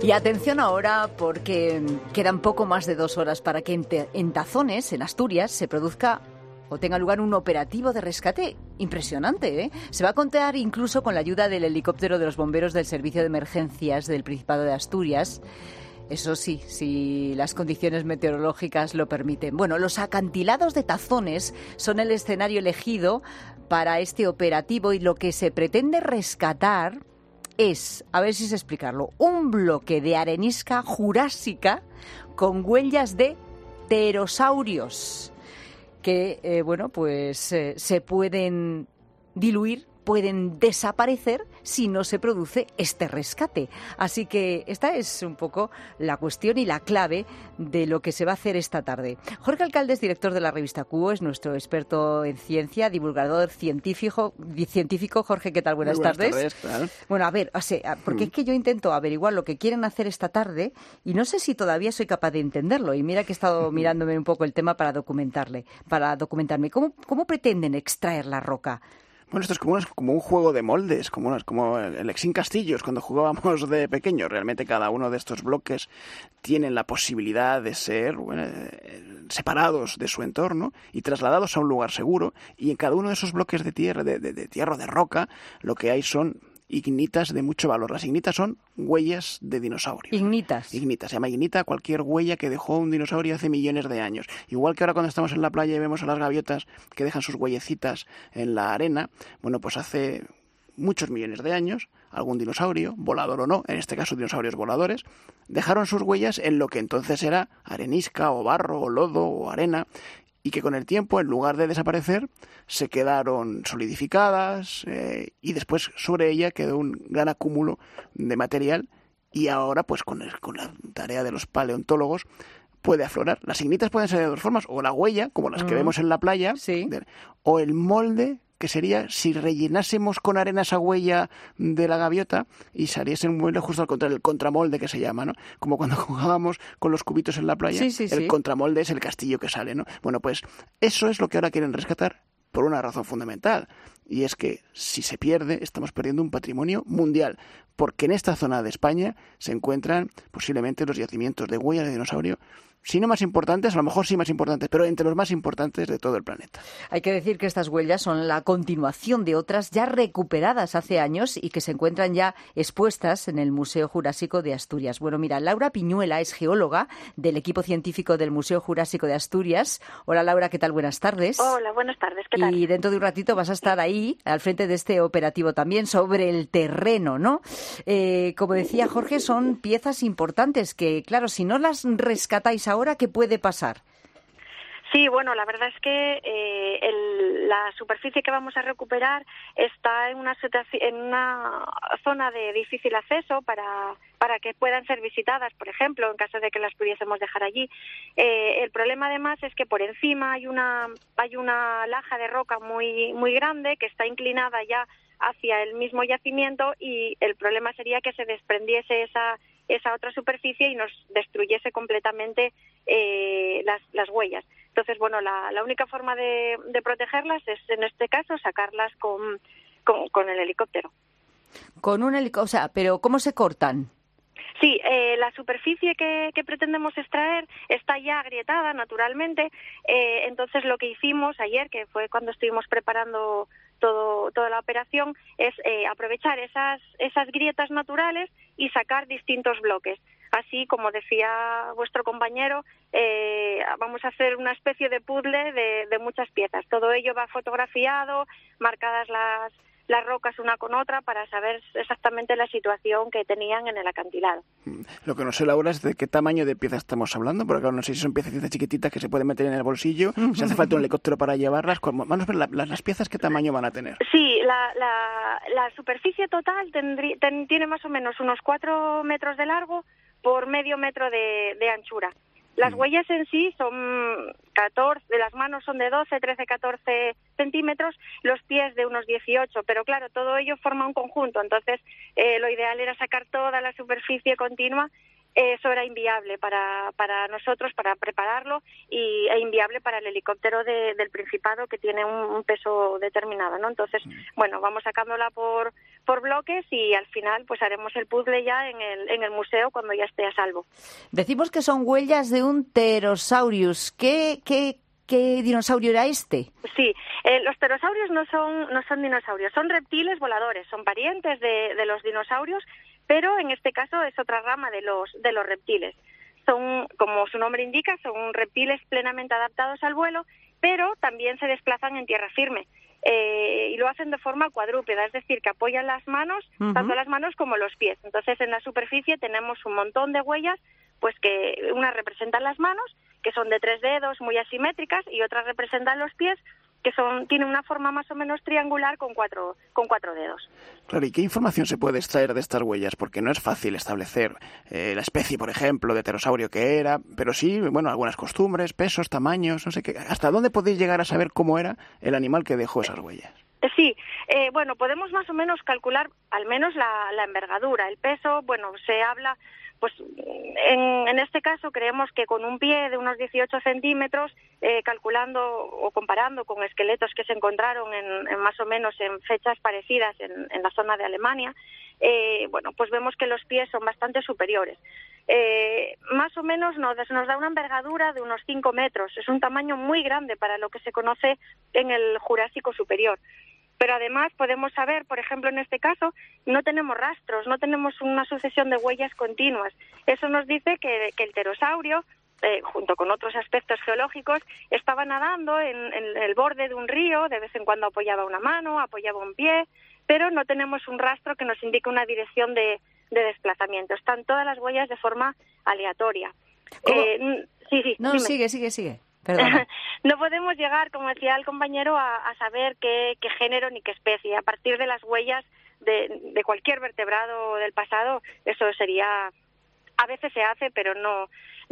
Y atención ahora porque quedan poco más de 2 horas para que en Tazones, en Asturias, se produzca o tenga lugar un operativo de rescate impresionante, ¿eh? Se va a contar incluso con la ayuda del helicóptero de los bomberos del Servicio de Emergencias del Principado de Asturias. Eso sí, si las condiciones meteorológicas lo permiten. Bueno, los acantilados de Tazones son el escenario elegido para este operativo y lo que se pretende rescatar es, a ver si sé explicarlo, un bloque de arenisca jurásica con huellas de pterosaurios que, se pueden diluir, pueden desaparecer si no se produce este rescate. Así que esta es un poco la cuestión y la clave de lo que se va a hacer esta tarde. Jorge Alcaldes, director de la revista Cubo, es nuestro experto en ciencia, divulgador científico. Jorge, ¿qué tal? Buenas tardes. Claro. Bueno, a ver, porque es que yo intento averiguar lo que quieren hacer esta tarde y no sé si todavía soy capaz de entenderlo. Y mira que he estado mirándome un poco el tema para documentarme. ¿Cómo pretenden extraer la roca? Bueno, esto es como un juego de moldes, como el Exin Castillos, cuando jugábamos de pequeños. Realmente cada uno de estos bloques tienen la posibilidad de ser separados de su entorno y trasladados a un lugar seguro. Y en cada uno de esos bloques de tierra, de tierra o de roca, lo que hay son ignitas de mucho valor. Las ignitas son huellas de dinosaurios. Ignitas. Se llama ignita cualquier huella que dejó un dinosaurio hace millones de años. Igual que ahora cuando estamos en la playa y vemos a las gaviotas que dejan sus huellecitas en la arena, bueno, pues hace muchos millones de años, algún dinosaurio, volador o no, en este caso dinosaurios voladores, dejaron sus huellas en lo que entonces era arenisca o barro o lodo o arena, y que con el tiempo, en lugar de desaparecer, se quedaron solidificadas y después sobre ella quedó un gran acúmulo de material y ahora, pues con la tarea de los paleontólogos, puede aflorar. Las ignitas pueden ser de dos formas, o la huella, como las que vemos en la playa, sí, o el molde, que sería si rellenásemos con arena esa huella de la gaviota y saliese un molde justo al contrario, el contramolde que se llama, ¿no? Como cuando jugábamos con los cubitos en la playa, el contramolde es el castillo que sale, ¿no? Bueno, pues eso es lo que ahora quieren rescatar por una razón fundamental, y es que si se pierde, estamos perdiendo un patrimonio mundial, porque en esta zona de España se encuentran posiblemente los yacimientos de huellas de dinosaurio, si no más importantes, a lo mejor sí más importantes, pero entre los más importantes de todo el planeta. Hay que decir que estas huellas son la continuación de otras ya recuperadas hace años y que se encuentran ya expuestas en el Museo Jurásico de Asturias. Bueno, mira, Laura Piñuela es geóloga del equipo científico del Museo Jurásico de Asturias. Hola, Laura, ¿qué tal? Buenas tardes. Hola, buenas tardes, ¿qué tal? Y dentro de un ratito vas a estar ahí, al frente de este operativo también, sobre el terreno, ¿no? Como decía Jorge, son piezas importantes que, claro, si no las rescatáis ahora, ¿qué puede pasar? Sí, bueno, la verdad es que la superficie que vamos a recuperar está en una zona de difícil acceso para que puedan ser visitadas, por ejemplo, en caso de que las pudiésemos dejar allí. El problema además es que por encima hay una laja de roca muy, muy grande que está inclinada ya hacia el mismo yacimiento y el problema sería que se desprendiese esa otra superficie y nos destruyese completamente las huellas. Entonces, bueno, la única forma de protegerlas es, en este caso, sacarlas con el helicóptero. Con un helicóptero, o sea, pero ¿cómo se cortan? Sí, la superficie que pretendemos extraer está ya agrietada naturalmente, entonces lo que hicimos ayer, que fue cuando estuvimos preparando toda la operación, es aprovechar esas grietas naturales y sacar distintos bloques. Así, como decía vuestro compañero, vamos a hacer una especie de puzzle de muchas piezas. Todo ello va fotografiado, marcadas las rocas una con otra para saber exactamente la situación que tenían en el acantilado. Lo que no sé, Laura, es de qué tamaño de piezas estamos hablando, porque claro, no sé si son piezas chiquititas que se pueden meter en el bolsillo, si hace falta un helicóptero para llevarlas. Vamos a ver las piezas, ¿qué tamaño van a tener? Sí, la superficie total tiene más o menos unos 4 metros de largo por medio metro de anchura. Las huellas en sí son 14, las manos son de 12, 13, 14 centímetros, los pies de unos 18, pero claro, todo ello forma un conjunto, entonces lo ideal era sacar toda la superficie continua Eso era inviable para nosotros, para prepararlo, e inviable para el helicóptero del Principado, que tiene un peso determinado, ¿no? Entonces, bueno, vamos sacándola por bloques y al final pues haremos el puzzle ya en el museo cuando ya esté a salvo. Decimos que son huellas de un Pterosaurus. ¿Qué dinosaurio era este? Sí, los pterosaurios no son dinosaurios, son reptiles voladores, son parientes de los dinosaurios, pero en este caso es otra rama de los reptiles. Son, como su nombre indica, son reptiles plenamente adaptados al vuelo, pero también se desplazan en tierra firme. Y lo hacen de forma cuadrúpeda, es decir, que apoyan las manos, tanto las manos como los pies. Entonces, en la superficie tenemos un montón de huellas, pues que unas representan las manos, que son de 3 dedos, muy asimétricas, y otras representan los pies, que tienen una forma más o menos triangular con cuatro dedos. Claro, ¿y qué información se puede extraer de estas huellas? Porque no es fácil establecer la especie, por ejemplo, de pterosaurio que era, pero sí, bueno, algunas costumbres, pesos, tamaños, no sé qué. ¿Hasta dónde podéis llegar a saber cómo era el animal que dejó esas huellas? Sí, bueno, podemos más o menos calcular al menos la envergadura. El peso, bueno, se habla, pues en este caso creemos que con un pie de unos 18 centímetros, calculando o comparando con esqueletos que se encontraron en más o menos en fechas parecidas en la zona de Alemania, bueno, pues vemos que los pies son bastante superiores. Más o menos nos da una envergadura de unos 5 metros. Es un tamaño muy grande para lo que se conoce en el Jurásico superior. Pero además podemos saber, por ejemplo, en este caso, no tenemos rastros, no tenemos una sucesión de huellas continuas. Eso nos dice que el pterosaurio, junto con otros aspectos geológicos, estaba nadando en el borde de un río, de vez en cuando apoyaba una mano, apoyaba un pie, pero no tenemos un rastro que nos indique una dirección de desplazamiento. Están todas las huellas de forma aleatoria. Sí. No, dime. Sigue. Perdona. No podemos llegar, como decía el compañero, a saber qué género ni qué especie. A partir de las huellas de cualquier vertebrado del pasado, eso sería, a veces se hace, pero no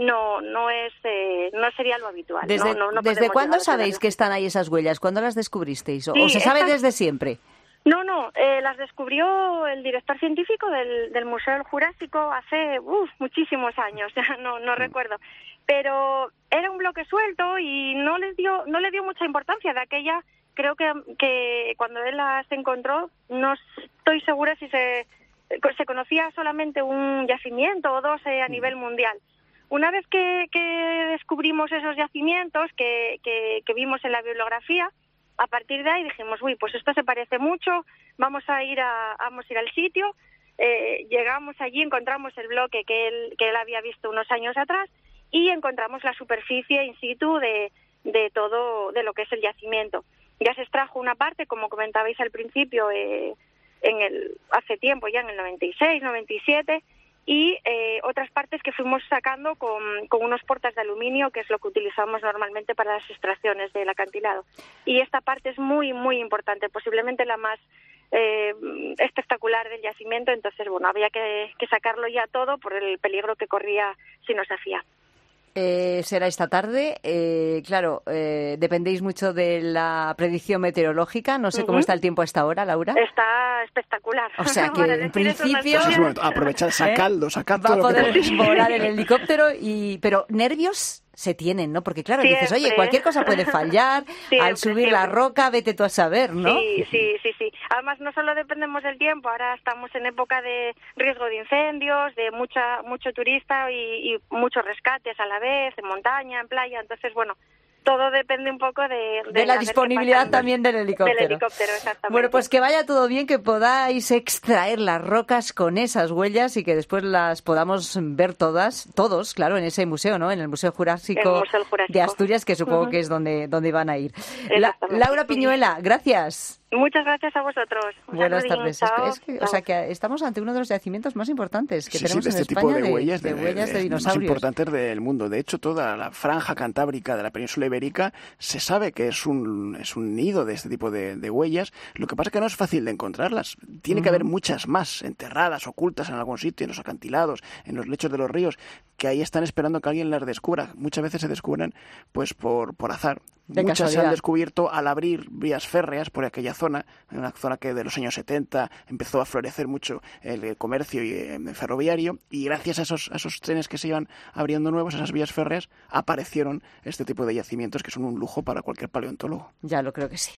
sería lo habitual. ¿Desde cuándo sabéis que están ahí esas huellas? ¿Cuándo las descubristeis? ¿O se sabe desde siempre? No, las descubrió el director científico del Museo del Jurásico hace muchísimos años, no recuerdo. Pero era un bloque suelto y no le dio mucha importancia de aquella. Creo que cuando él las encontró, no estoy segura si se conocía solamente un yacimiento o dos a nivel mundial. Una vez que descubrimos esos yacimientos que vimos en la bibliografía, a partir de ahí dijimos, pues esto se parece mucho, vamos a ir al sitio. Llegamos allí, encontramos el bloque que él había visto unos años atrás y encontramos la superficie in situ de todo, de lo que es el yacimiento. Ya se extrajo una parte, como comentabais al principio, hace tiempo, ya en el 96, 97, y otras partes que fuimos sacando con unos portas de aluminio, que es lo que utilizamos normalmente para las extracciones del acantilado. Y esta parte es muy, muy importante, posiblemente la más espectacular del yacimiento. Entonces, bueno, había que sacarlo ya todo por el peligro que corría si no se hacía. Será esta tarde. Claro, dependéis mucho de la predicción meteorológica. No sé cómo está el tiempo a esta hora, Laura. Está espectacular. O sea que en principio aprovechar, sacad va a poder volar el helicóptero. Pero nervios se tienen, ¿no? Porque claro, dices, oye, cualquier cosa puede fallar, al subir la roca, vete tú a saber, ¿no? Sí. Además, no solo dependemos del tiempo, ahora estamos en época de riesgo de incendios, de mucho turista y muchos rescates a la vez, en montaña, en playa. Entonces, bueno, todo depende un poco de la disponibilidad también del helicóptero. Del helicóptero, exactamente. Bueno, pues que vaya todo bien, que podáis extraer las rocas con esas huellas y que después las podamos ver todos, claro, en ese museo, ¿no? En el Museo Jurásico de Asturias, que supongo que es donde van a ir. Laura Piñuela, gracias. Muchas gracias a vosotros. Buenas tardes. O sea que estamos ante uno de los yacimientos más importantes que tenemos de en este España tipo de huellas de dinosaurios. Más importantes del mundo. De hecho, toda la franja cantábrica de la península ibérica se sabe que es un nido de este tipo de huellas. Lo que pasa es que no es fácil de encontrarlas. Tiene que haber muchas más enterradas, ocultas en algún sitio, en los acantilados, en los lechos de los ríos, que ahí están esperando que alguien las descubra. Muchas veces se descubren pues por azar. Muchas se han descubierto al abrir vías férreas por aquella zona, en una zona que de los años 70 empezó a florecer mucho el comercio y ferroviario, y gracias a esos trenes que se iban abriendo nuevos, esas vías férreas, aparecieron este tipo de yacimientos que son un lujo para cualquier paleontólogo. Ya lo creo que sí.